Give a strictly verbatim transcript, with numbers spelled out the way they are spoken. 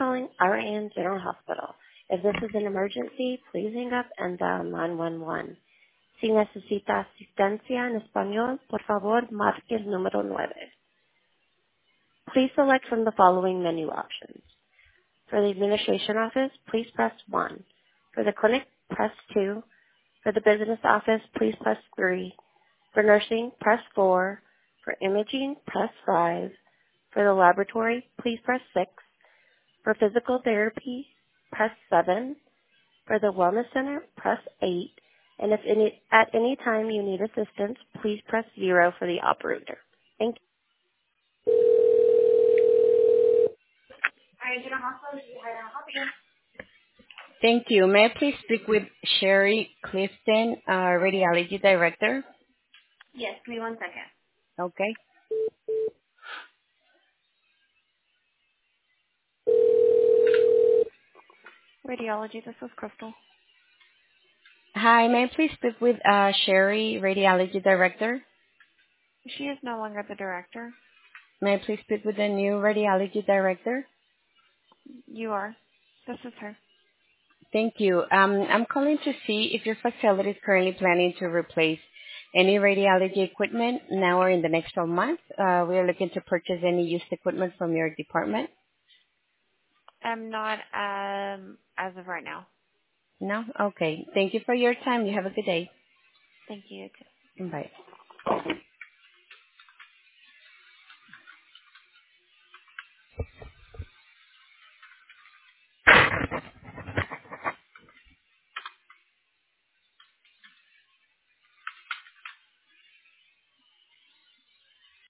calling R A N General Hospital. If this is an emergency, please hang up and dial nine one one. Si necesita asistencia en español, por favor, marque el número nueve. Please select from the following menu options. For the administration office, please press one. For the clinic, press two. For the business office, please press three. For nursing, press four. For imaging, press five. For the laboratory, please press six. For physical therapy, press seven. For the wellness center, press eight. And if any, at any time you need assistance, please press zero for the operator. Thank you. Hi, General Hospital. This is Heidi. I'll help you. Thank you. May I please speak with Sherry Clifton, uh, Radiology Director? Yes, give me one second. Okay. Radiology, this is Crystal. Hi, may I please speak with uh, Sherry, Radiology Director? She is no longer the director. May I please speak with the new Radiology Director? You are. This is her. Thank you. Um, I'm calling to see if your facility is currently planning to replace any radiology equipment now or in the next twelve months. Uh, we are looking to purchase any used equipment from your department. I'm not um as of right now. No? Okay. Thank you for your time. You have a good day. Thank you. Bye.